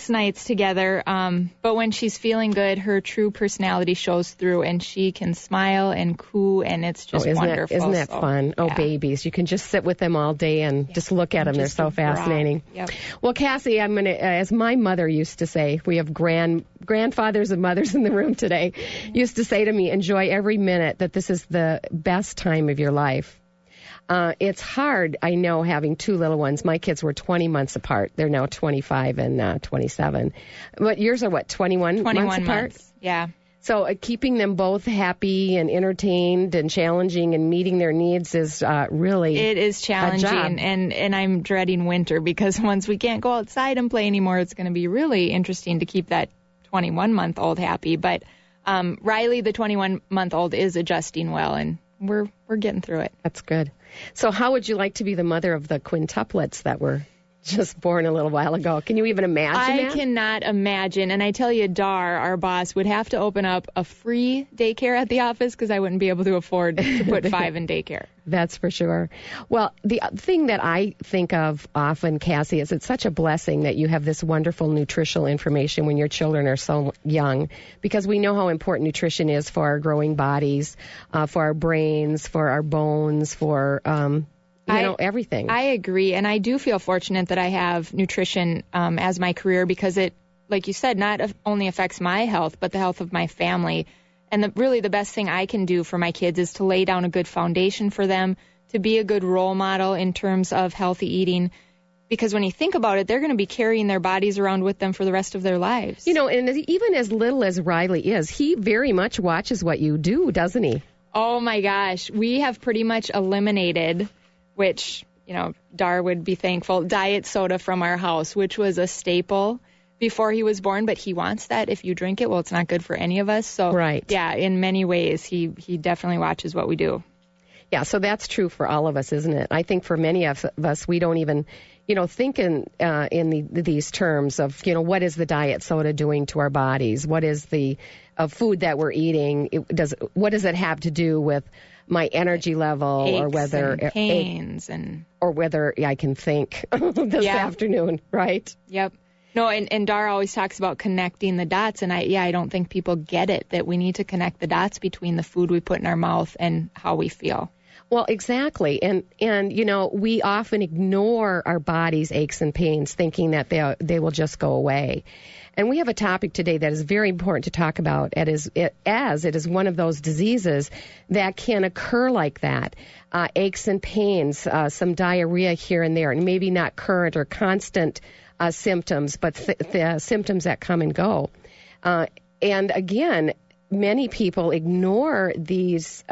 nights together, but when she's feeling good, her true personality shows through, and she can smile and coo, and it's just wonderful. Isn't that fun? Oh, babies. You can just sit with them all day and just look at them. They're so fascinating. Yep. Well, Cassie, I'm going to, as my mother used to say, we have grandfathers and mothers in the room today, used to say to me, enjoy every minute, that this is the best time of your life. It's hard, I know, having two little ones. My kids were 20 months apart. They're now 25 and 27. But yours are what, 21 months apart? Yeah. So keeping them both happy and entertained and challenging and meeting their needs is really it is challenging, and I'm dreading winter, because once we can't go outside and play anymore, it's going to be really interesting to keep that 21-month-old happy. But Riley, the 21-month-old, is adjusting well, and we're getting through it. That's good. So how would you like to be the mother of the quintuplets that were just born a little while ago? Can you even imagine that? I cannot imagine. And I tell you, Dar, our boss, would have to open up a free daycare at the office, because I wouldn't be able to afford to put 5 in daycare. That's for sure. Well, the thing that I think of often, Cassie, is it's such a blessing that you have this wonderful nutritional information when your children are so young, because we know how important nutrition is for our growing bodies, for our brains, for our bones, for everything. I agree, and I do feel fortunate that I have nutrition as my career, because it, like you said, not only affects my health, but the health of my family. And really the best thing I can do for my kids is to lay down a good foundation for them, to be a good role model in terms of healthy eating, because when you think about it, they're going to be carrying their bodies around with them for the rest of their lives. You know, and even as little as Riley is, he very much watches what you do, doesn't he? Oh, my gosh. We have pretty much eliminated, which, Dar would be thankful, diet soda from our house, which was a staple before he was born, but he wants that. If you drink it, well, it's not good for any of us. So, right. Yeah, in many ways, he definitely watches what we do. Yeah, so that's true for all of us, isn't it? I think for many of us, we don't even, think in these terms of, what is the diet soda doing to our bodies? What is the food that we're eating? What does it have to do with my energy level, aches or whether and pains or whether I can think this afternoon, right? Yep. No, and Dar always talks about connecting the dots, and I don't think people get it, that we need to connect the dots between the food we put in our mouth and how we feel. Well, exactly. And we often ignore our body's aches and pains, thinking that they will just go away. And we have a topic today that is very important to talk about, as it is one of those diseases that can occur like that. Aches and pains, some diarrhea here and there, and maybe not current or constant symptoms, but the symptoms that come and go. And again, many people ignore this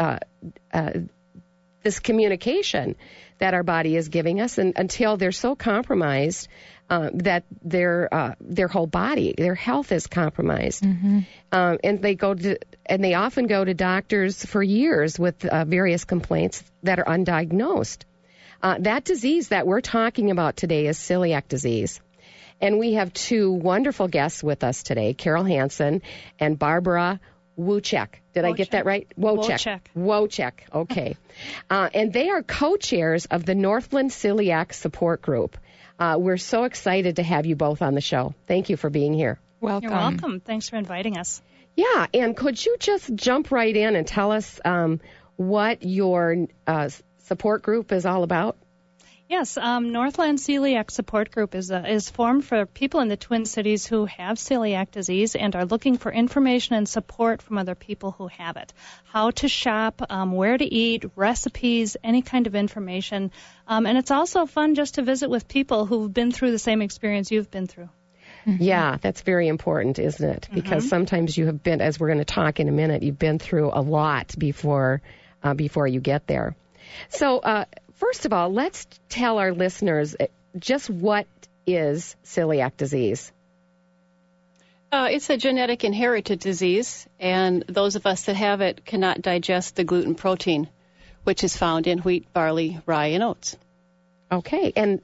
communication that our body is giving us, and until they're so compromised that their whole body, their health is compromised. Mm-hmm. And they often go to doctors for years with various complaints that are undiagnosed. That disease that we're talking about today is celiac disease. And we have two wonderful guests with us today, Carol Hansen and Barbara Wojcik. Did I get that right? Wojcik. Okay. And they are co-chairs of the Northland Celiac Support Group. We're so excited to have you both on the show. Thank you for being here. Welcome. You're welcome. Thanks for inviting us. Yeah, and could you just jump right in and tell us what your support group is all about? Yes, Northland Celiac Support Group is formed for people in the Twin Cities who have celiac disease and are looking for information and support from other people who have it. How to shop, where to eat, recipes, any kind of information. And it's also fun just to visit with people who've been through the same experience you've been through. Mm-hmm. Yeah, that's very important, isn't it? Because sometimes you have been, as we're going to talk in a minute, you've been through a lot before you get there. So, first of all, let's tell our listeners just what is celiac disease. It's a genetic inherited disease, and those of us that have it cannot digest the gluten protein, which is found in wheat, barley, rye, and oats. Okay, and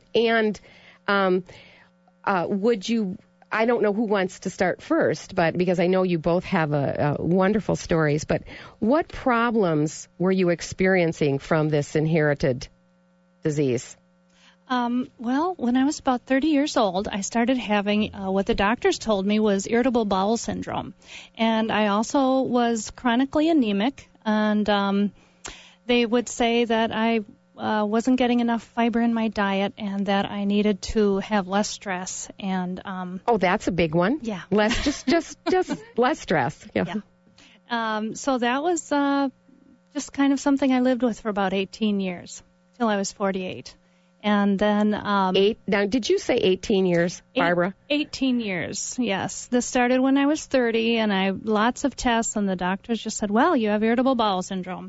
would you? I don't know who wants to start first, but because I know you both have wonderful stories. But what problems were you experiencing from this inherited disease? Well, when I was about 30 years old, I started having what the doctors told me was irritable bowel syndrome. And I also was chronically anemic, and they would say that I wasn't getting enough fiber in my diet and that I needed to have less stress. And oh, that's a big one. Yeah. Just less stress. Yeah. So that was just kind of something I lived with for about 18 years, till I was 48. And then... Now, did you say 18 years, Barbara? 18 years, yes. This started when I was 30, and lots of tests, and the doctors just said, well, you have irritable bowel syndrome.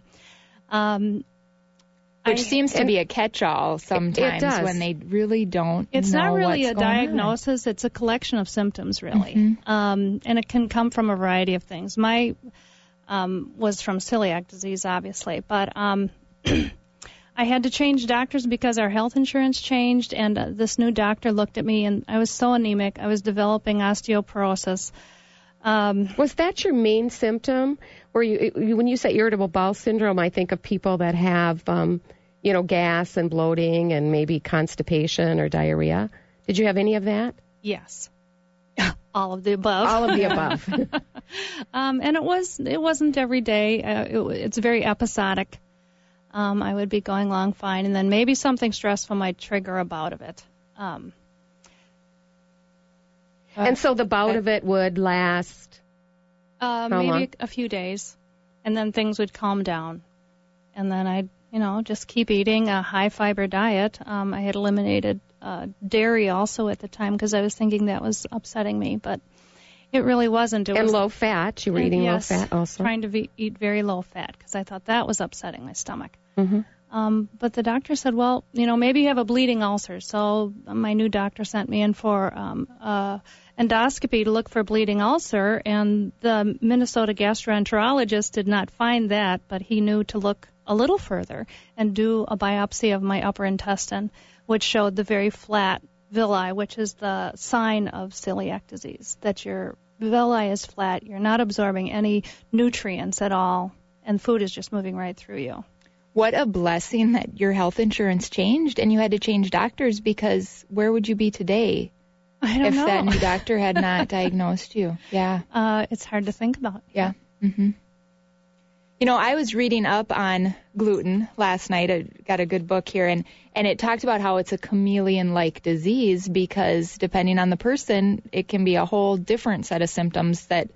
Which seems to be a catch-all sometimes when they really don't It's know not really what's a going diagnosis. on. It's a collection of symptoms, really. And it can come from a variety of things. My was from celiac disease, obviously, but I had to change doctors because our health insurance changed, and this new doctor looked at me, and I was so anemic. I was developing osteoporosis. Was that your main symptom? Or when you say irritable bowel syndrome, I think of people that have, gas and bloating and maybe constipation or diarrhea. Did you have any of that? Yes. All of the above. All of the above. And it wasn't every day. It's very episodic. I would be going along fine, and then maybe something stressful might trigger a bout of it. And so the bout of it would last how maybe long? a few days, and then things would calm down. And then I'd, just keep eating a high-fiber diet. I had eliminated dairy also at the time because I was thinking that was upsetting me, but it really wasn't. And low fat. You were eating low fat also? Trying to eat very low fat because I thought that was upsetting my stomach. Mm-hmm. But the doctor said, well, maybe you have a bleeding ulcer. So my new doctor sent me in for endoscopy to look for a bleeding ulcer, and the Minnesota gastroenterologist did not find that, but he knew to look a little further and do a biopsy of my upper intestine, which showed the very flat villi, which is the sign of celiac disease, that your villi is flat, you're not absorbing any nutrients at all, and food is just moving right through you. What a blessing that your health insurance changed and you had to change doctors, because where would you be today if that new doctor had not diagnosed you? Yeah. It's hard to think about. Yeah. Mm-hmm. I was reading up on gluten last night. I got a good book here, and it talked about how it's a chameleon-like disease because depending on the person, it can be a whole different set of symptoms that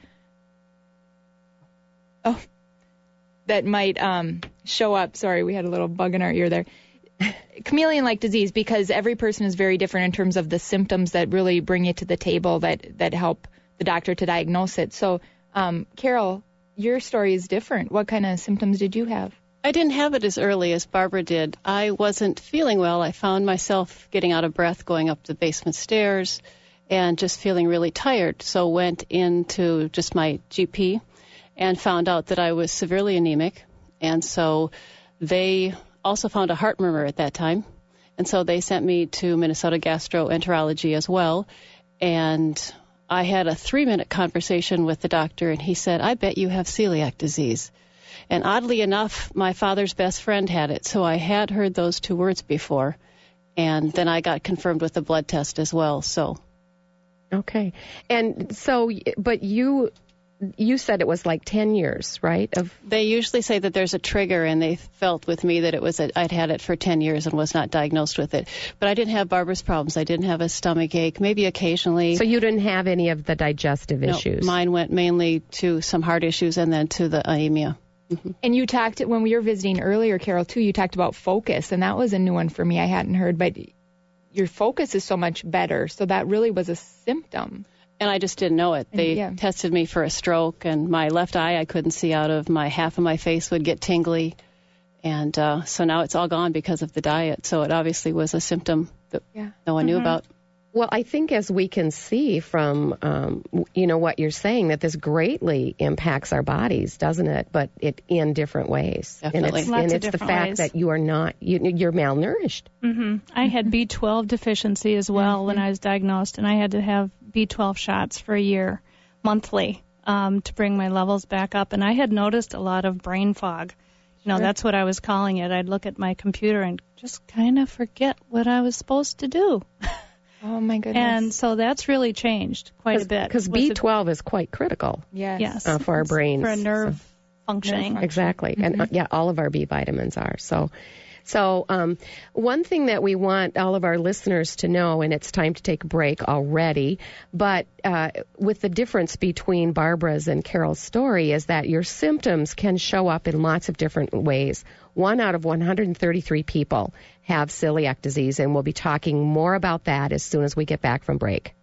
might show up. Sorry, we had a little bug in our ear there. Chameleon-like disease because every person is very different in terms of the symptoms that really bring you to the table that help the doctor to diagnose it. So, Carol, your story is different. What kind of symptoms did you have? I didn't have it as early as Barbara did. I wasn't feeling well. I found myself getting out of breath going up the basement stairs and just feeling really tired. So went into just my GP and found out that I was severely anemic. And so they also found a heart murmur at that time. And so they sent me to Minnesota Gastroenterology as well. And I had a 3-minute conversation with the doctor, and he said, I bet you have celiac disease. And oddly enough, my father's best friend had it, so I had heard those 2 words before. And then I got confirmed with a blood test as well. So, okay. And so, but you said it was like 10 years, right? They usually say that there's a trigger, and they felt with me that I'd had it for 10 years and was not diagnosed with it. But I didn't have Barbara's problems. I didn't have a stomach ache, maybe occasionally. So you didn't have any of the digestive issues? Mine went mainly to some heart issues and then to the anemia. Mm-hmm. And you talked, when we were visiting earlier, Carol, too, you talked about focus, and that was a new one for me. I hadn't heard, but your focus is so much better. So that really was a symptom. And I just didn't know it. They tested me for a stroke, and my left eye I couldn't see out of. Half of my face would get tingly. And so now it's all gone because of the diet. So it obviously was a symptom that no one knew about. Well, I think as we can see from, what you're saying, that this greatly impacts our bodies, doesn't it? But it in different ways. Definitely. And it's the fact that you are not, you're malnourished. Mm-hmm. I had B12 deficiency as well when I was diagnosed, and I had to have B12 shots for a year, monthly, to bring my levels back up. And I had noticed a lot of brain fog. That's what I was calling it. I'd look at my computer and just kind of forget what I was supposed to do. Oh, my goodness. And so that's really changed quite a bit. Because B12 is quite critical for our brains. For a nerve functioning. Exactly. And all of our B vitamins are. So one thing that we want all of our listeners to know, and it's time to take a break already, but with the difference between Barbara's and Carol's story is that your symptoms can show up in lots of different ways. 1 out of 133 people have celiac disease, and we'll be talking more about that as soon as we get back from break.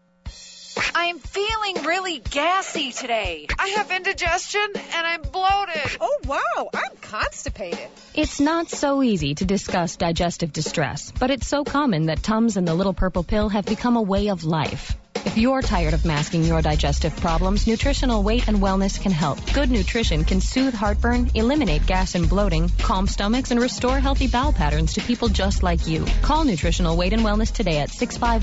I'm feeling really gassy today. I have indigestion and I'm bloated. Oh, wow, I'm constipated. It's not so easy to discuss digestive distress, but it's so common that Tums and the Little Purple Pill have become a way of life. If you're tired of masking your digestive problems, Nutritional Weight and Wellness can help. Good nutrition can soothe heartburn, eliminate gas and bloating, calm stomachs, and restore healthy bowel patterns to people just like you. Call Nutritional Weight and Wellness today at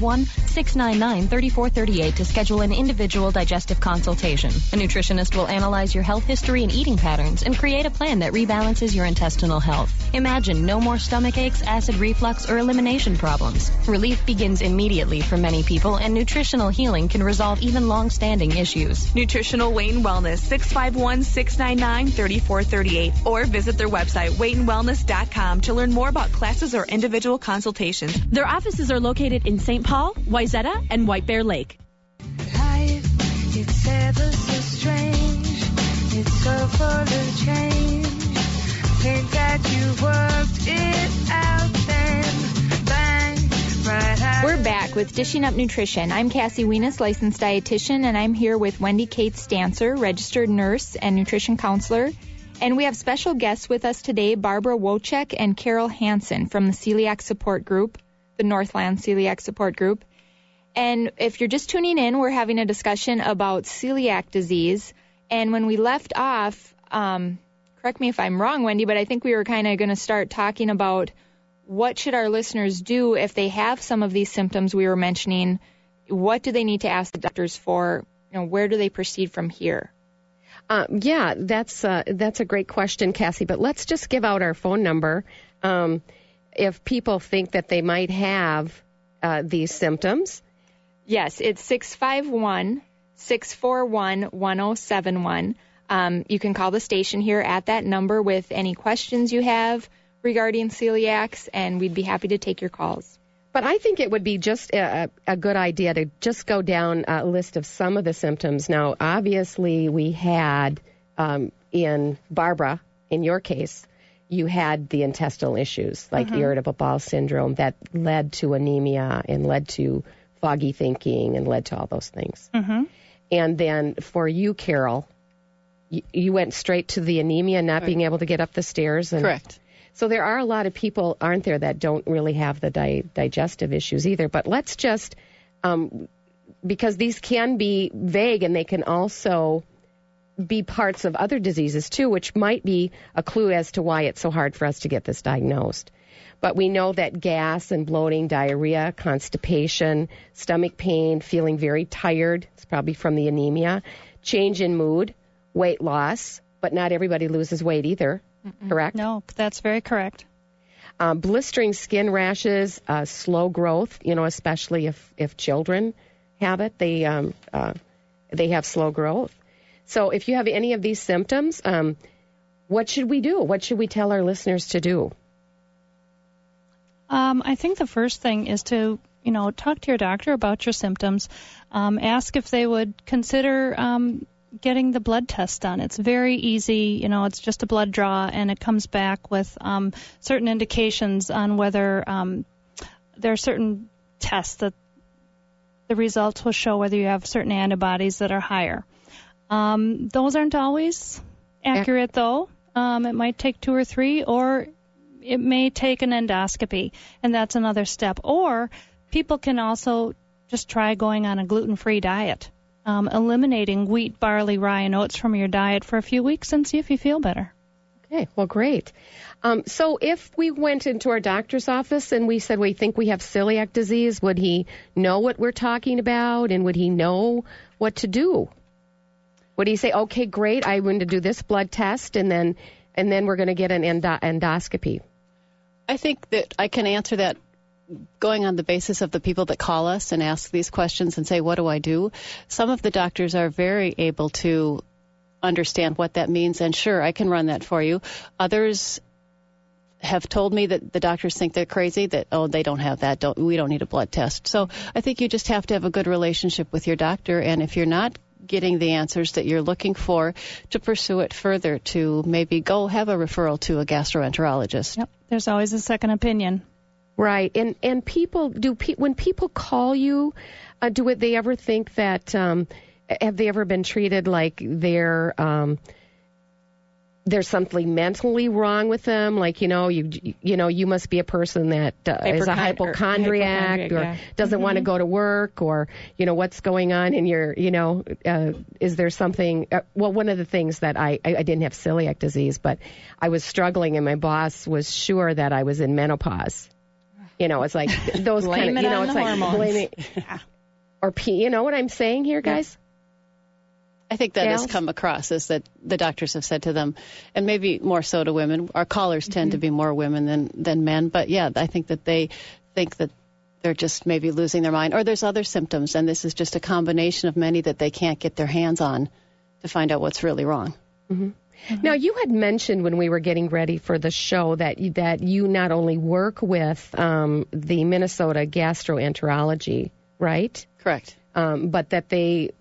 651-699-3438 to schedule an individual digestive consultation. A nutritionist will analyze your health history and eating patterns and create a plan that rebalances your intestinal health. Imagine no more stomach aches, acid reflux, or elimination problems. Relief begins immediately for many people, and nutritional healing can resolve even long-standing issues. Nutritional Weight and Wellness, 651-699-3438, or visit their website, weightandwellness.com, to learn more about classes or individual consultations. Their offices are located in St. Paul, Wayzata, and White Bear Lake. Life, it's ever so strange. It's so full of change. Think that you worked it out then. Bang, right out. We're back with Dishing Up Nutrition. I'm Cassie Wienis, licensed dietitian, and I'm here with Wendy Kate Stancer, registered nurse and nutrition counselor. And we have special guests with us today, Barbara Wojcik and Carol Hansen from the Celiac Support Group, the Northland Celiac Support Group. And if you're just tuning in, we're having a discussion about celiac disease. And when we left off, correct me if I'm wrong, Wendy, but I think we were kind of going to start talking about what should our listeners do if they have some of these symptoms we were mentioning. What do they need to ask the doctors for? Where do they proceed from here? That's a great question, Cassie. But let's just give out our phone number. If people think that they might have these symptoms. Yes, it's 651-641-1071. You can call the station here at that number with any questions you have regarding celiacs, and we'd be happy to take your calls. But I think it would be just a good idea to just go down a list of some of the symptoms. Now, obviously, we had, in Barbara, in your case, you had the intestinal issues, like irritable bowel syndrome, that led to anemia and led to foggy thinking and led to all those things. And then for you, Carol, you went straight to the anemia, not being able to get up the stairs. Correct. So there are a lot of people, aren't there, that don't really have the digestive issues either. But let's just, because these can be vague and they can also be parts of other diseases too, which might be a clue as to why it's so hard for us to get this diagnosed. But we know that gas and bloating, diarrhea, constipation, stomach pain, feeling very tired, it's probably from the anemia, change in mood, weight loss, but not everybody loses weight either, correct? No, that's very correct. Blistering skin rashes, slow growth, especially if children have it, they have slow growth. So if you have any of these symptoms, what should we do? What should we tell our listeners to do? I think the first thing is to, talk to your doctor about your symptoms. Ask if they would consider getting the blood test done. It's very easy. It's just a blood draw, and it comes back with certain indications on whether there are certain tests that the results will show whether you have certain antibodies that are higher. Those aren't always accurate, though. It might take 2 or 3, or it may take an endoscopy, and that's another step. Or people can also just try going on a gluten-free diet, eliminating wheat, barley, rye, and oats from your diet for a few weeks and see if you feel better. Okay, well, great. So if we went into our doctor's office and we said we think we have celiac disease, would he know what we're talking about, and would he know what to do? Would he say, okay, great, I'm going to do this blood test, and then and then we're going to get an endoscopy. I think that I can answer that going on the basis of the people that call us and ask these questions and say, what do I do? Some of the doctors are very able to understand what that means, and sure, I can run that for you. Others have told me that the doctors think they're crazy, that, oh, they don't have that, we don't need a blood test. So I think you just have to have a good relationship with your doctor, and if you're not getting the answers that you're looking for, to pursue it further, to maybe go have a referral to a gastroenterologist. Yep. There's always a second opinion. Right. And people, when people call you, do they ever think that, have they ever been treated like there's something mentally wrong with them? Like, you must be a person that is a hypochondriac or doesn't want to go to work, or, what's going on in your, is there something, one of the things that I didn't have celiac disease, but I was struggling, and my boss was sure that I was in menopause. It's like those kind of, it's like blaming, or you know what I'm saying here, guys? I think that has come across, is that the doctors have said to them, and maybe more so to women. Our callers tend to be more women than men, but yeah, I think that they think that they're just maybe losing their mind, or there's other symptoms, and this is just a combination of many that they can't get their hands on to find out what's really wrong. Mm-hmm. Now, you had mentioned when we were getting ready for the show that you not only work with the Minnesota Gastroenterology, right? Correct. But that they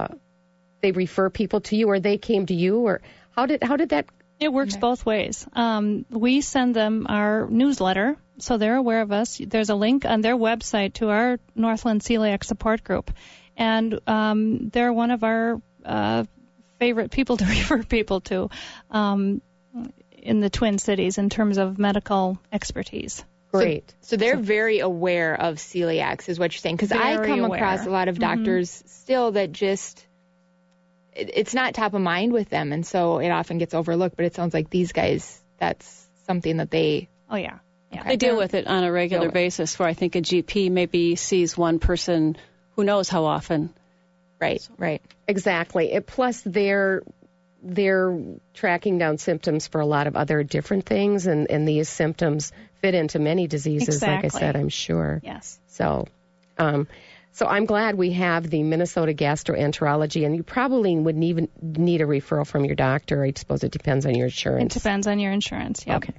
refer people to you, or they came to you, or how did that? It works both ways. We send them our newsletter, so they're aware of us. There's a link on their website to our Northland Celiac Support Group, and they're one of our favorite people to refer people to in the Twin Cities in terms of medical expertise. Great. So they're very aware of celiacs, is what you're saying? Because I come across a lot of doctors still that just, it's not top of mind with them, and so it often gets overlooked. But it sounds like these guys, that's something that they... Oh, yeah. They deal with it on a regular basis, where I think a GP maybe sees one person who knows how often. Right. Exactly. Plus, they're tracking down symptoms for a lot of other different things, and these symptoms fit into many diseases, exactly. Like I said, I'm sure. Yes. So I'm glad we have the Minnesota Gastroenterology, and you probably wouldn't even need a referral from your doctor. I suppose it depends on your insurance. It depends on your insurance, yeah. Okay.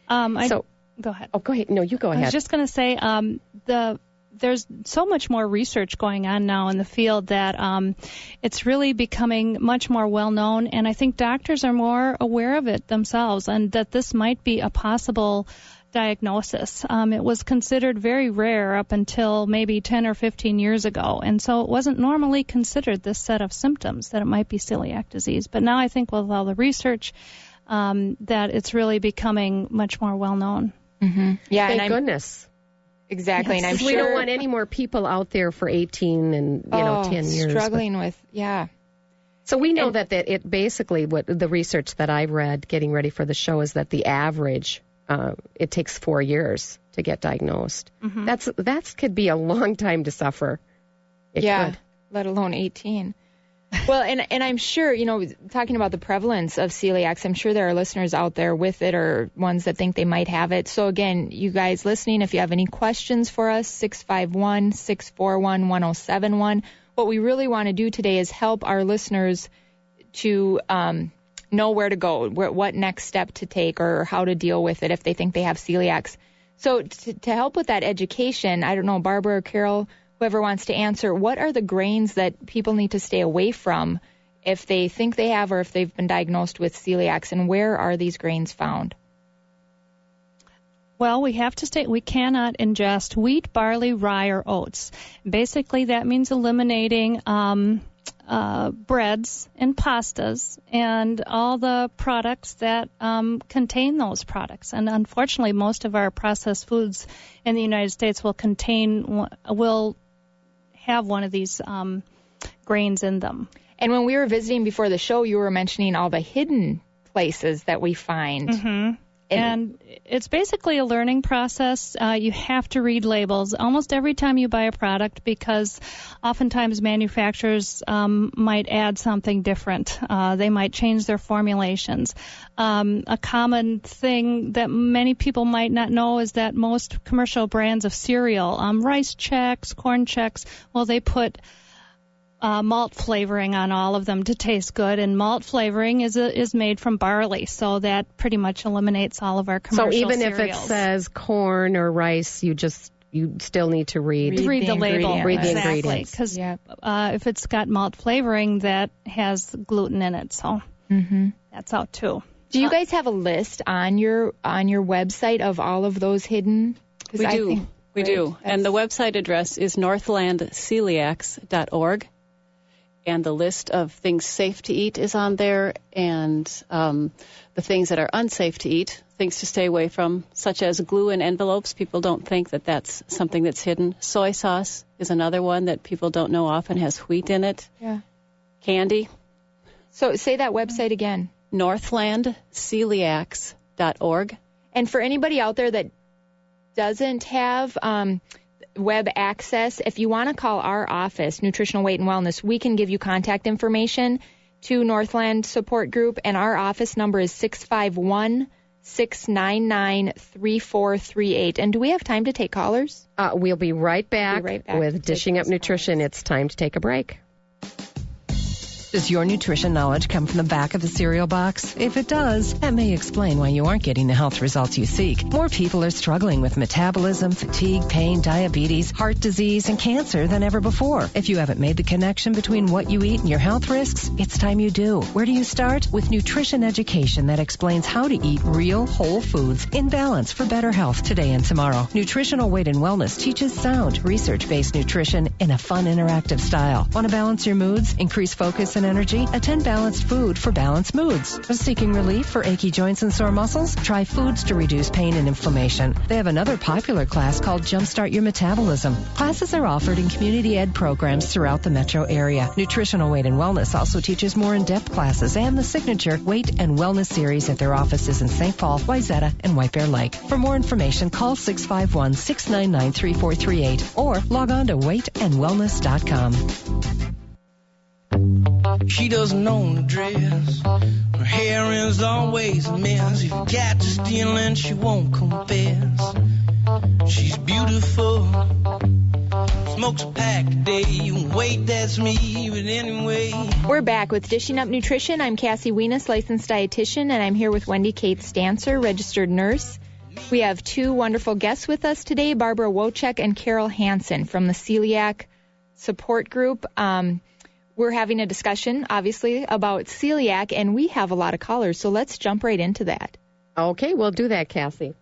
Go ahead. Oh, go ahead. No, you go ahead. I was just going to say there's so much more research going on now in the field that it's really becoming much more well-known, and I think doctors are more aware of it themselves, and that this might be a possible diagnosis. It was considered very rare up until maybe 10 or 15 years ago, and so it wasn't normally considered this set of symptoms that it might be celiac disease. But now I think with all the research that it's really becoming much more well-known. Mm-hmm. Yeah, Thank goodness. Exactly, yes. And I'm sure we don't want any more people out there for 18 and 10 years struggling with. So we know that it basically, what the research that I read getting ready for the show, is that the average it takes 4 years to get diagnosed. Mm-hmm. That could be a long time to suffer. It could. Let alone 18. Well, and I'm sure, talking about the prevalence of celiacs, I'm sure there are listeners out there with it, or ones that think they might have it. So again, you guys listening, if you have any questions for us, 651-641-1071. What we really want to do today is help our listeners to know where to go, what next step to take, or how to deal with it if they think they have celiacs. So to help with that education, I don't know, Barbara or Carol, whoever wants to answer, what are the grains that people need to stay away from if they think they have, or if they've been diagnosed with celiacs, and where are these grains found? Well, we cannot ingest wheat, barley, rye, or oats. Basically, that means eliminating breads and pastas and all the products that contain those products. And unfortunately, most of our processed foods in the United States will have one of these grains in them. And when we were visiting before the show, you were mentioning all the hidden places that we find. Mm-hmm. And it's basically a learning process. You have to read labels almost every time you buy a product because oftentimes manufacturers might add something different. They might change their formulations. A common thing that many people might not know is that most commercial brands of cereal, Rice Chex, Corn Chex, well, they put malt flavoring on all of them to taste good, and malt flavoring is made from barley, so that pretty much eliminates all of our commercial cereals. So even if it says corn or rice, you still need to read the label. Read the exactly, ingredients. Because if it's got malt flavoring, that has gluten in it, so that's out too. Do you guys have a list on your website of all of those hidden? We do. We do. And the website address is northlandceliacs.org. And the list of things safe to eat is on there, and the things that are unsafe to eat, things to stay away from, such as glue in envelopes. People don't think that that's something that's hidden. Soy sauce is another one that people don't know often has wheat in it. Yeah. Candy. So say that website again. northlandceliacs.org. And for anybody out there that doesn't have web access, if you want to call our office, Nutritional Weight and Wellness, we can give you contact information to Northland Support Group, and our office number is 651-699-3438. And do we have time to take callers? We'll be right back with Dishing Up Nutrition. It's time to take a break. Does your nutrition knowledge come from the back of the cereal box? If it does, that may explain why you aren't getting the health results you seek. More people are struggling with metabolism, fatigue, pain, diabetes, heart disease, and cancer than ever before. If you haven't made the connection between what you eat and your health risks, it's time you do. Where do you start? With nutrition education that explains how to eat real, whole foods in balance for better health today and tomorrow. Nutritional Weight and Wellness teaches sound, research-based nutrition in a fun, interactive style. Want to balance your moods, increase focus and energy? Attend Balanced Food for balanced moods. Seeking relief for achy joints and sore muscles? Try foods to reduce pain and inflammation. They have another popular class called Jumpstart Your Metabolism. Classes are offered in community ed programs throughout the metro area. Nutritional Weight and Wellness also teaches more in-depth classes and the signature Weight and Wellness series at their offices in St. Paul, Wayzata, and White Bear Lake. For more information, call 651-699-3438 or log on to weightandwellness.com. She doesn't own a dress. Her hair is always a mess. If you catch her stealing, she won't confess. She's beautiful. Smokes a pack a day. Wait, that's me, but anyway. We're back with Dishing Up Nutrition. I'm Cassie Wienis, licensed dietitian, and I'm here with Wendy Kate Stancer, registered nurse. We have two wonderful guests with us today, Barbara Wojcik and Carol Hansen from the Celiac Support Group. We're having a discussion, obviously, about celiac, and we have a lot of callers, so let's jump right into that. Okay, we'll do that, Kathy.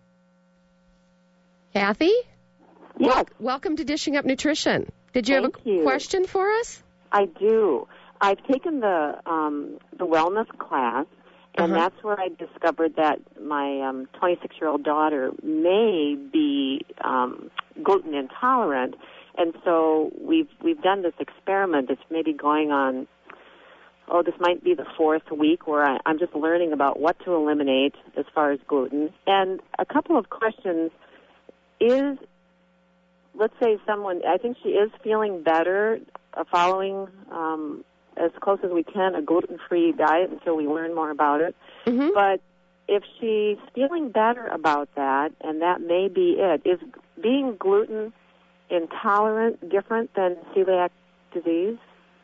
Kathy? Yes. Welcome to Dishing Up Nutrition. Did you have a question for us? I do. I've taken the wellness class, and that's where I discovered that my 26-year-old daughter may be gluten intolerant. And so we've done this experiment that's maybe going on, this might be the fourth week where I'm just learning about what to eliminate as far as gluten. And a couple of questions is, let's say I think she is feeling better following as close as we can a gluten-free diet until we learn more about it. Mm-hmm. But if she's feeling better about that, and that may be it, is being gluten intolerant different than celiac disease?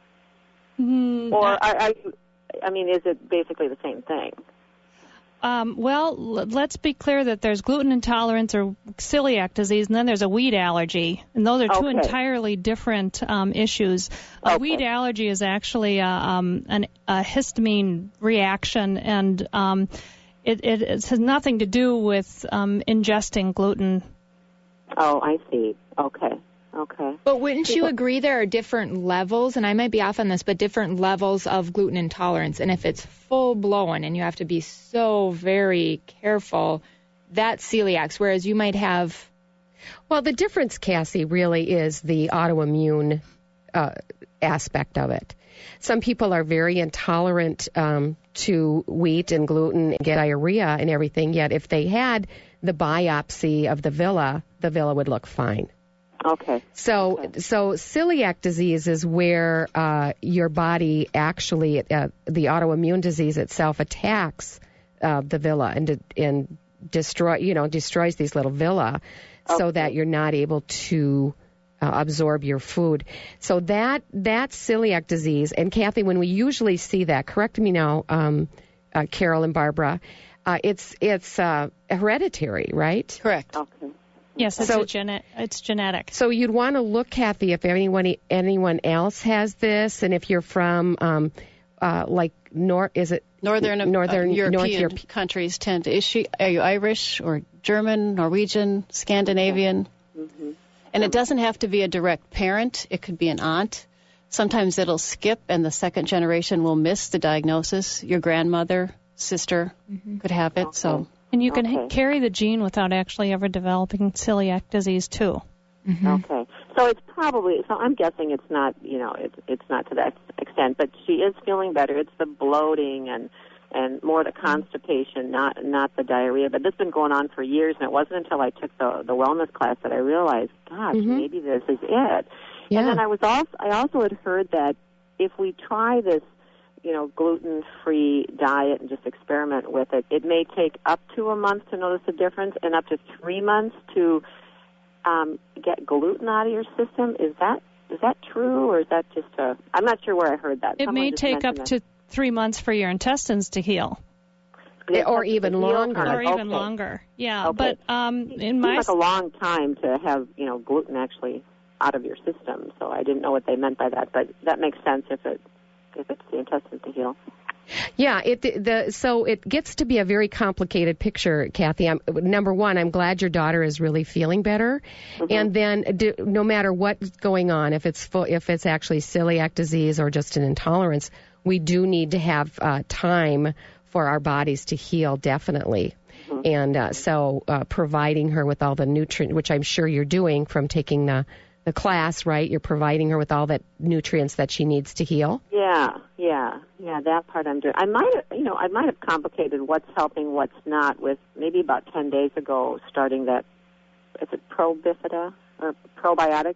Or is it basically the same thing? Well, let's be clear that there's gluten intolerance or celiac disease, and then there's a wheat allergy, and those are two entirely different issues. A wheat allergy is actually a histamine reaction, and it has nothing to do with ingesting gluten. Oh, I see. Okay. But wouldn't you agree there are different levels, and I might be off on this, but different levels of gluten intolerance, and if it's full-blown and you have to be so very careful, that's celiac, whereas you might have... Well, the difference, Cassie, really is the autoimmune aspect of it. Some people are very intolerant to wheat and gluten and get diarrhea and everything, yet if they had the biopsy of the villi would look fine. Okay. So celiac disease is where your body actually, the autoimmune disease itself attacks the villi and destroys these little villi so that you're not able to absorb your food. So that's celiac disease. And Kathy, when we usually see that, correct me now, Carol and Barbara, it's hereditary, right? Correct. Okay. Yes, it's genetic. So you'd want to look, Kathy, if anyone else has this, and if you're from Northern European countries tend to. Are you Irish or German, Norwegian, Scandinavian? Mm-hmm. And it doesn't have to be a direct parent. It could be an aunt. Sometimes it'll skip, and the second generation will miss the diagnosis. Your grandmother, sister could have it. So. And you can carry the gene without actually ever developing celiac disease too. Mm-hmm. Okay, so it's probably. So I'm guessing it's not. It's not to that extent, but she is feeling better. It's the bloating and more the constipation, not the diarrhea. But this has been going on for years, and it wasn't until I took the wellness class that I realized, gosh, maybe this is it. Yeah. And then I also had heard that if we try this, gluten-free diet and just experiment with it, it may take up to a month to notice a difference and up to 3 months to get gluten out of your system. Is that true, or is that just I'm not sure where I heard that. It may take up to 3 months for your intestines to heal. Or even longer. Or even longer. Yeah. Okay. But it seems like a long time to have, gluten actually out of your system. So I didn't know what they meant by that, but that makes sense if it's the intestines to heal. Yeah, so it gets to be a very complicated picture, Kathy. Number one, I'm glad your daughter is really feeling better, and then no matter what's going on, if it's actually celiac disease or just an intolerance, we do need to have time for our bodies to heal, definitely. And so providing her with all the nutrients, which I'm sure you're doing from taking the class, right? You're providing her with all the nutrients that she needs to heal. Yeah, that part I'm doing. I might have complicated what's helping, what's not with maybe about 10 days ago starting that, is it Probifida or probiotic?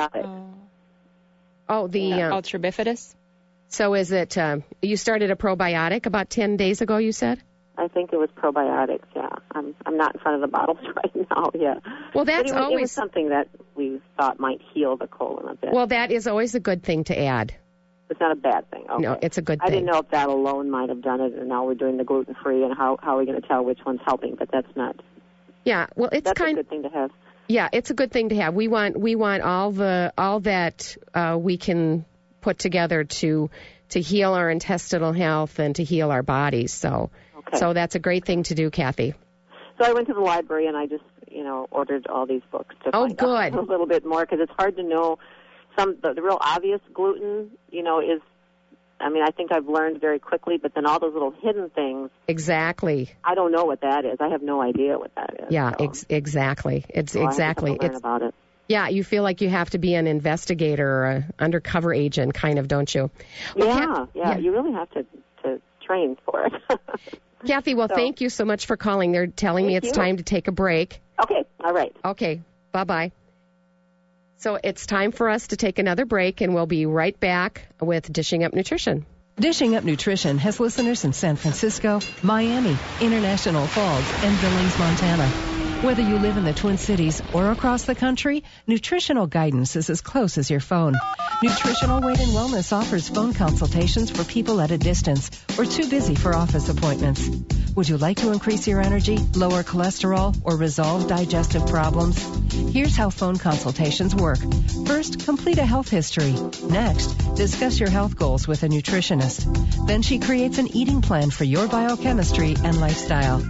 Oh, the Ultra Bifidus. So is it, you started a probiotic about 10 days ago, you said? I think it was probiotics, yeah. I'm not in front of the bottles right now, yeah. Well, that's it was something that we thought might heal the colon a bit. Well, that is always a good thing to add. It's not a bad thing. Okay. No, it's a good thing. I didn't know if that alone might have done it, and now we're doing the gluten-free, and how are we going to tell which one's helping? But that's not. Yeah, well, that's a good thing to have. Yeah, it's a good thing to have. We want all that we can put together to heal our intestinal health and to heal our bodies. So that's a great thing to do, Kathy. So I went to the library and I just ordered all these books to find out a little bit more, because it's hard to know. The real obvious gluten, is, I think I've learned very quickly, but then all those little hidden things. Exactly. I don't know what that is. I have no idea what that is. Yeah, exactly. It's exactly. I have to learn about it. Yeah, you feel like you have to be an investigator or an undercover agent, kind of, don't you? Well, you really have to train for it. Kathy, thank you so much for calling. They're telling me it's time to take a break. Okay, all right. Okay, bye-bye. So it's time for us to take another break, and we'll be right back with Dishing Up Nutrition. Dishing Up Nutrition has listeners in San Francisco, Miami, International Falls, and Billings, Montana. Whether you live in the Twin Cities or across the country, nutritional guidance is as close as your phone. Nutritional Weight and Wellness offers phone consultations for people at a distance or too busy for office appointments. Would you like to increase your energy, lower cholesterol, or resolve digestive problems? Here's how phone consultations work. First, complete a health history. Next, discuss your health goals with a nutritionist. Then she creates an eating plan for your biochemistry and lifestyle.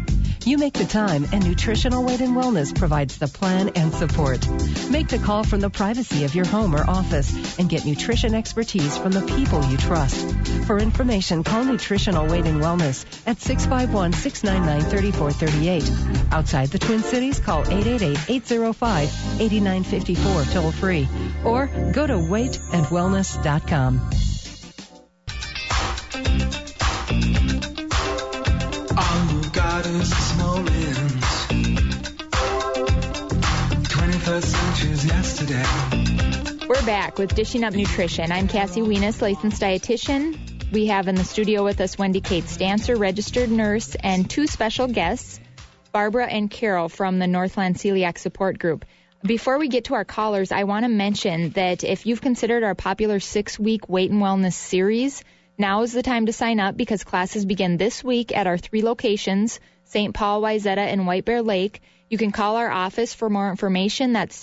You make the time, and Nutritional Weight and Wellness provides the plan and support. Make the call from the privacy of your home or office and get nutrition expertise from the people you trust. For information, call Nutritional Weight and Wellness at 651-699-3438. Outside the Twin Cities, call 888-805-8954 toll free or go to weightandwellness.com. All you got is small ends. 21st century's yesterday. We're back with Dishing Up Nutrition. I'm Cassie Wienis, licensed dietitian. We have in the studio with us Wendy Kate Stancer, registered nurse, and two special guests, Barbara and Carol from the Northland Celiac Support Group. Before we get to our callers, I want to mention that if you've considered our popular 6-week Weight and Wellness series, now is the time to sign up because classes begin this week at our 3 locations, St. Paul, Wayzata, and White Bear Lake. You can call our office for more information. That's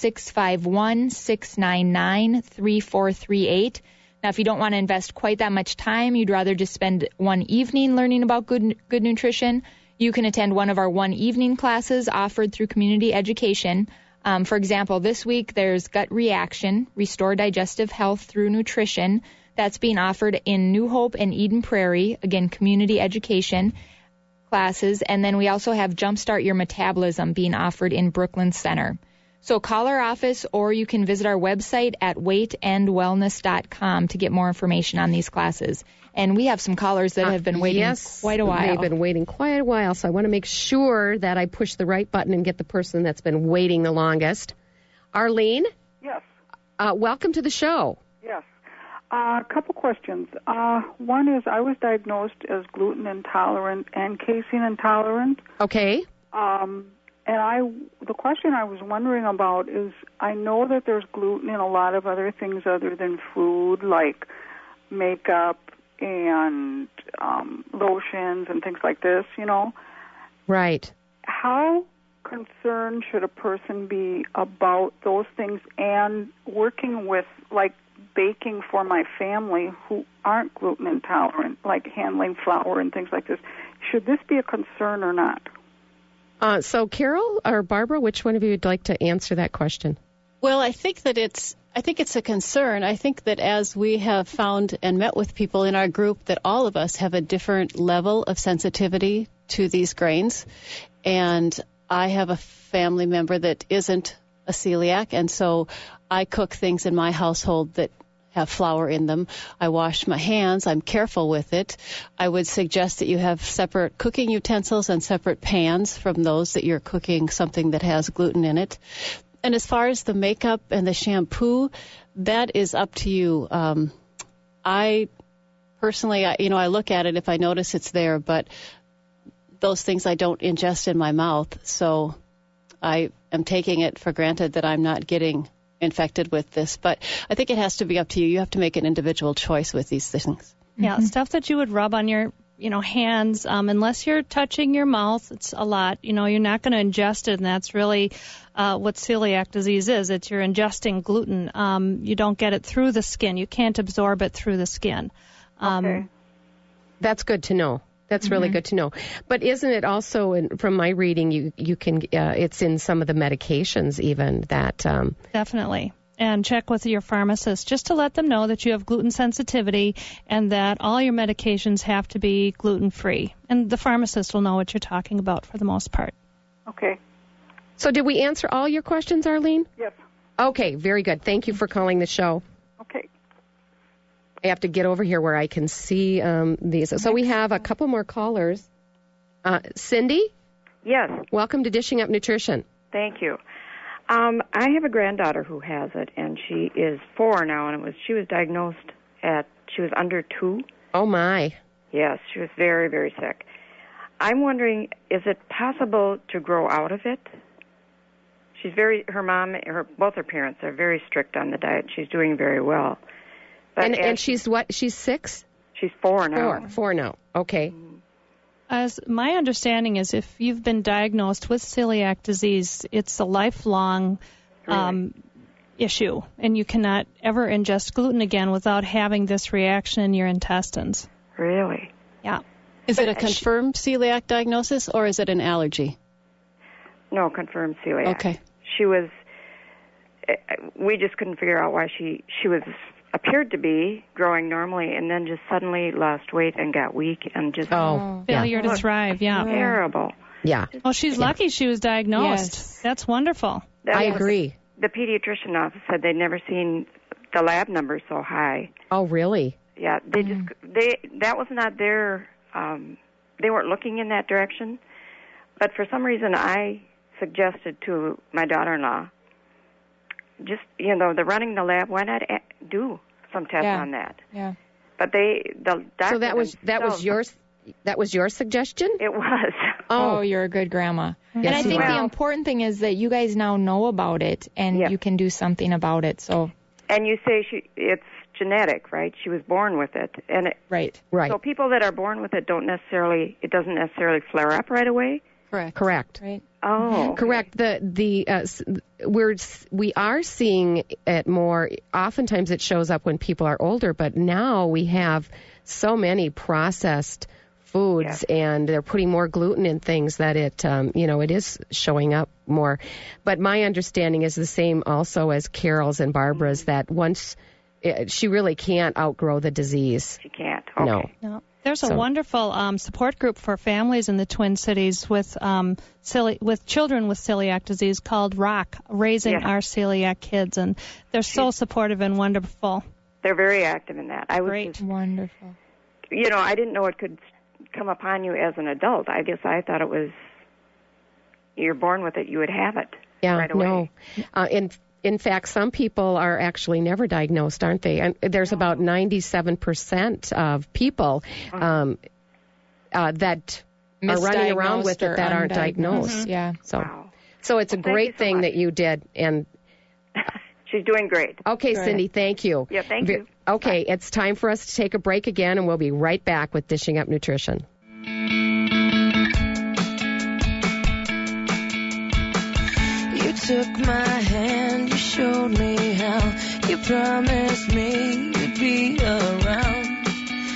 651-699-3438. Now, if you don't want to invest quite that much time, you'd rather just spend one evening learning about good nutrition, you can attend one of our one-evening classes offered through community education. For example, this week there's Gut Reaction, Restore Digestive Health Through Nutrition. That's being offered in New Hope and Eden Prairie, again, community education classes. And then we also have Jumpstart Your Metabolism being offered in Brooklyn Center. So call our office or you can visit our website at weightandwellness.com to get more information on these classes. And we have some callers that have been waiting quite a while. They've been waiting quite a while, so I want to make sure that I push the right button and get the person that's been waiting the longest. Arlene? Yes. Welcome to the show. Yes. A couple questions. One is I was diagnosed as gluten intolerant and casein intolerant. Okay. And the question I was wondering about is I know that there's gluten in a lot of other things other than food, like makeup and lotions and things like this, you know. Right. How concerned should a person be about those things and working with, like, baking for my family who aren't gluten intolerant, like handling flour and things like this? Should this be a concern or not? So Carol or Barbara, which one of you would like to answer that question? Well, I think it's a concern. I think that as we have found and met with people in our group, that all of us have a different level of sensitivity to these grains. And I have a family member that isn't a celiac, and so I cook things in my household that have flour in them. I wash my hands. I'm careful with it. I would suggest that you have separate cooking utensils and separate pans from those that you're cooking something that has gluten in it. And as far as the makeup and the shampoo, that is up to you. I personally, I look at it if I notice it's there, but those things I don't ingest in my mouth, so I am taking it for granted that I'm not getting infected with this. But I think it has to be up to you. You have to make an individual choice with these things. Yeah, stuff that you would rub on your hands, unless you're touching your mouth, it's a lot. You're not going to ingest it, and that's really what celiac disease is. It's you're ingesting gluten. You don't get it through the skin. You can't absorb it through the skin. Okay. That's good to know. That's really good to know. But isn't it also, from my reading, you can it's in some of the medications even that... Definitely. And check with your pharmacist just to let them know that you have gluten sensitivity and that all your medications have to be gluten-free. And the pharmacist will know what you're talking about for the most part. Okay. So did we answer all your questions, Arlene? Yes. Okay, very good. Thank you for calling the show. Okay. I have to get over here where I can see these. So we have a couple more callers. Cindy? Yes. Welcome to Dishing Up Nutrition. Thank you. I have a granddaughter who has it, and she is 4 now, and she was diagnosed she was under 2. Oh, my. Yes, she was very, very sick. I'm wondering, is it possible to grow out of it? Both her parents are very strict on the diet. She's doing very well. But and she's what? She's 6? She's 4 now. 4 now. Okay. As my understanding is, if you've been diagnosed with celiac disease, it's a lifelong issue, and you cannot ever ingest gluten again without having this reaction in your intestines. Really? Yeah. Is it a confirmed celiac diagnosis, or is it an allergy? No, confirmed celiac. Okay. She was. We just couldn't figure out why she appeared to be growing normally, and then just suddenly lost weight and got weak and just failure to thrive. Yeah, terrible. Yeah. Well, she's lucky she was diagnosed. Yes. That's wonderful. I agree. The pediatrician office said they'd never seen the lab numbers so high. Oh, really? Yeah, that was not their. They weren't looking in that direction, but for some reason I suggested to my daughter-in-law, just the running the lab. Why not do some tests on that? Yeah. But the doctor. So that was your suggestion? It was. Oh, you're a good grandma. Yes, and I think you are. the important thing is that you guys now know about it and you can do something about it. So. And you say it's genetic, right? She was born with it, and right. So people that are born with it doesn't necessarily flare up right away. Correct. Right. Oh, okay. Correct. We are seeing it more. Oftentimes, it shows up when people are older, but now we have so many processed foods, and they're putting more gluten in things that it is showing up more. But my understanding is the same also as Carol's and Barbara's, that once she really can't outgrow the disease. She can't. Okay. No. There's a wonderful support group for families in the Twin Cities with children with celiac disease called ROCK, Raising Our Celiac Kids, and they're so supportive and wonderful. They're very active in that. Great. Wonderful. I didn't know it could come upon you as an adult. I guess I thought it was you're born with it, you would have it right away. No. In fact, some people are actually never diagnosed, aren't they? And there's about 97% of people that are running around with it that aren't diagnosed. Yeah. So it's a great thing that you did. And she's doing great. Okay, Cindy, thank you. Yeah, thank you. Okay, it's time for us to take a break again, and we'll be right back with Dishing Up Nutrition. Took my hand, you showed me how, you promised me you'd be around.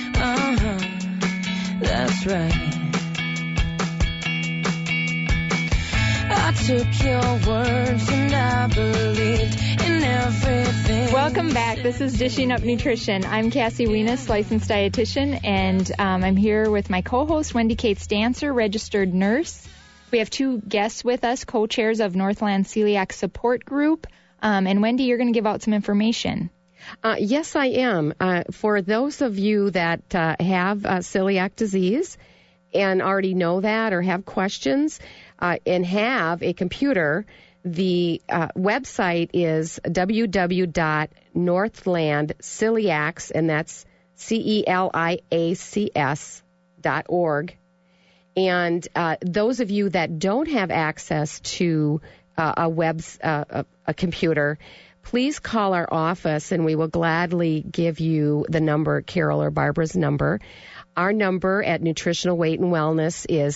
That's right. I took your words and I believed in everything. Welcome back. This is Dishing Up Nutrition. I'm Cassie Wienis, licensed dietitian, and I'm here with my co-host, Wendy Kate Stancer, registered nurse. We have two guests with us, co-chairs of Northland Celiac Support Group. And Wendy, you're going to give out some information. Yes, I am. For those of you that have celiac disease and already know that or have questions and have a computer, the website is www.northlandceliacs, and that's CELIACS.org. And those of you that don't have access to a computer, please call our office, and we will gladly give you the number, Carol or Barbara's number. Our number at Nutritional Weight and Wellness is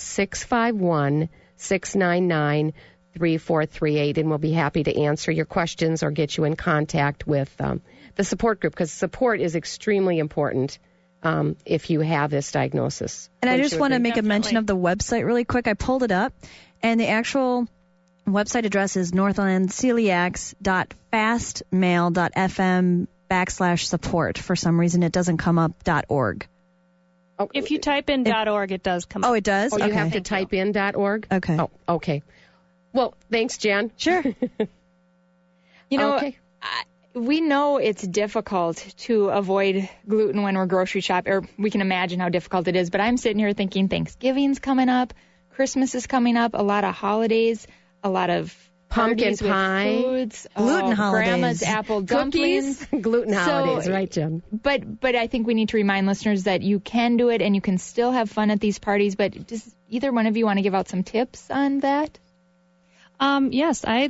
651-699-3438, and we'll be happy to answer your questions or get you in contact with the support group, because support is extremely important if you have this diagnosis. And I just want to make a mention of the website really quick. I pulled it up, and the actual website address is northlandceliacs.fastmail.fm/support. For some reason, it doesn't come up .org. Oh, if you type in .org, it does come up. Oh, it does? Oh, you have to type in .org? Okay. Oh, okay. Well, thanks, Jen. Sure. We know it's difficult to avoid gluten when we're grocery shopping, or we can imagine how difficult it is, but I'm sitting here thinking Thanksgiving's coming up, Christmas is coming up, a lot of holidays, a lot of pumpkin pie, foods, gluten holidays, grandma's apple dumplings, gluten holidays, right, Jen? But I think we need to remind listeners that you can do it and you can still have fun at these parties. But does either one of you want to give out some tips on that? Yes, I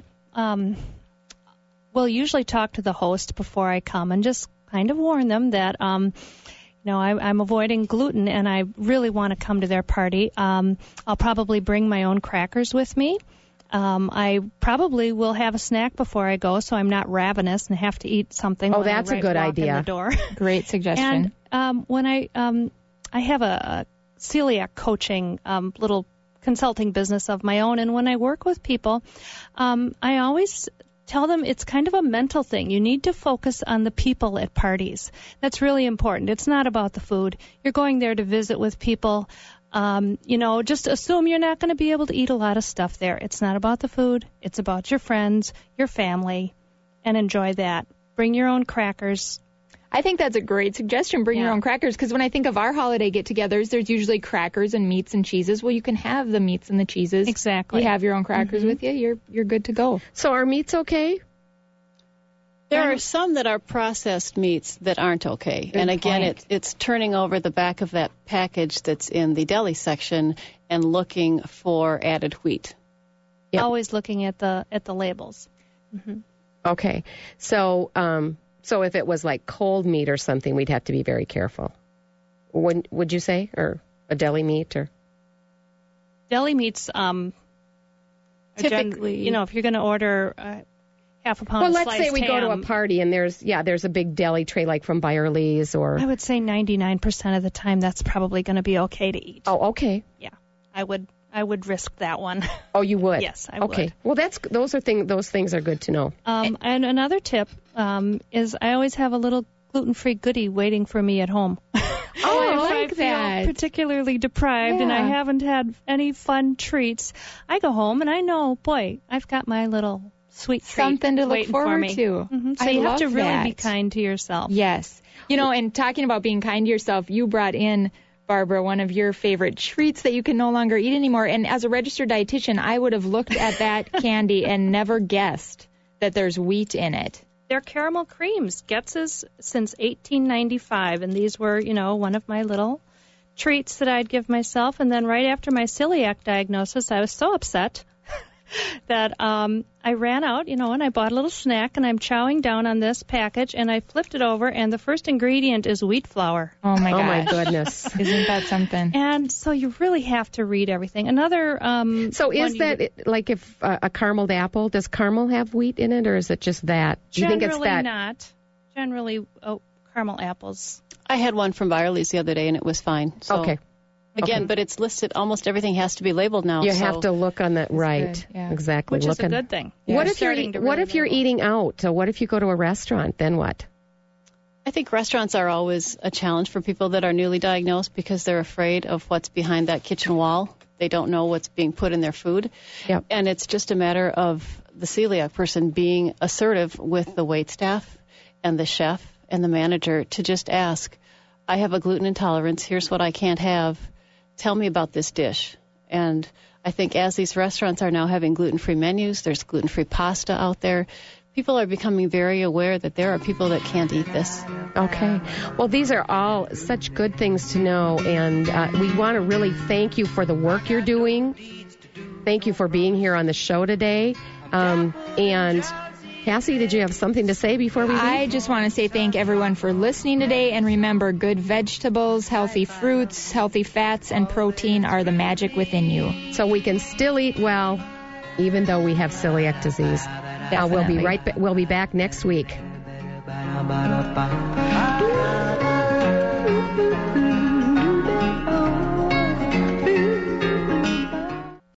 will usually talk to the host before I come and just kind of warn them that I'm avoiding gluten and I really want to come to their party. I'll probably bring my own crackers with me. I probably will have a snack before I go, so I'm not ravenous and have to eat something. Oh, that's a good idea. In the door. Great suggestion. And when I have a celiac coaching little consulting business of my own. And when I work with people, I always tell them it's kind of a mental thing. You need to focus on the people at parties. That's really important. It's not about the food. You're going there to visit with people. Just assume you're not going to be able to eat a lot of stuff there. It's not about the food. It's about your friends, your family, and enjoy that. Bring your own crackers. I think that's a great suggestion. Bring your own crackers, because when I think of our holiday get-togethers, there's usually crackers and meats and cheeses. Well, you can have the meats and the cheeses. Exactly. You have your own crackers with you. You're good to go. So are meats okay? There are some that are processed meats that aren't okay. Good and again, point. it's turning over the back of that package that's in the deli section and looking for added wheat. Yep. Always looking at the labels. Mm-hmm. Okay. So if it was like cold meat or something, we'd have to be very careful. Would you say? Or a deli meat? Or deli meats, typically, if you're going to order half a pound of let's sliced say we go to a party and there's a big deli tray like from Byerly's or... I would say 99% of the time that's probably going to be okay to eat. Oh, okay. Yeah. I would risk that one. Oh, you would? Yes, I would. Okay. Well, those things are good to know. And another tip is I always have a little gluten-free goodie waiting for me at home. Oh, I like if I that. feel particularly deprived and I haven't had any fun treats, I go home and I know, boy, I've got my little sweet treat Something to look waiting forward for me. to. Mm-hmm. So I you have love to really that. be kind to yourself. Yes. And talking about being kind to yourself, you brought in, Barbara, one of your favorite treats that you can no longer eat anymore. And as a registered dietitian, I would have looked at that candy and never guessed that there's wheat in it. They're caramel creams. Getz's since 1895, and these were, one of my little treats that I'd give myself. And then right after my celiac diagnosis, I was so upset that I ran out, and I bought a little snack, and I'm chowing down on this package, and I flipped it over, and the first ingredient is wheat flour. Oh, my gosh. Oh, my goodness. Isn't that something? And so you really have to read everything. Another So is that, like if a carameled apple, does caramel have wheat in it, or is it just that? Do you think it's that? Not. Generally, caramel apples. I had one from Byerly's the other day, and it was fine. So, okay. Again, but it's listed. Almost everything has to be labeled now. You have to look on that, right? Good, yeah. Exactly. Which is a good thing. Yeah. What if you're eating out? So what if you go to a restaurant? Then what? I think restaurants are always a challenge for people that are newly diagnosed because they're afraid of what's behind that kitchen wall. They don't know what's being put in their food. Yep. And it's just a matter of the celiac person being assertive with the waitstaff and the chef and the manager to just ask, I have a gluten intolerance. Here's what I can't have. Tell me about this dish. And I think as these restaurants are now having gluten-free menus, there's gluten-free pasta out there, people are becoming very aware that there are people that can't eat this. Okay. Well, these are all such good things to know, and we want to really thank you for the work you're doing. Thank you for being here on the show today. And Cassie, did you have something to say before we leave? I just want to say thank everyone for listening today, and remember, good vegetables, healthy fruits, healthy fats, and protein are the magic within you. So we can still eat well, even though we have celiac disease. Definitely. We'll be back next week.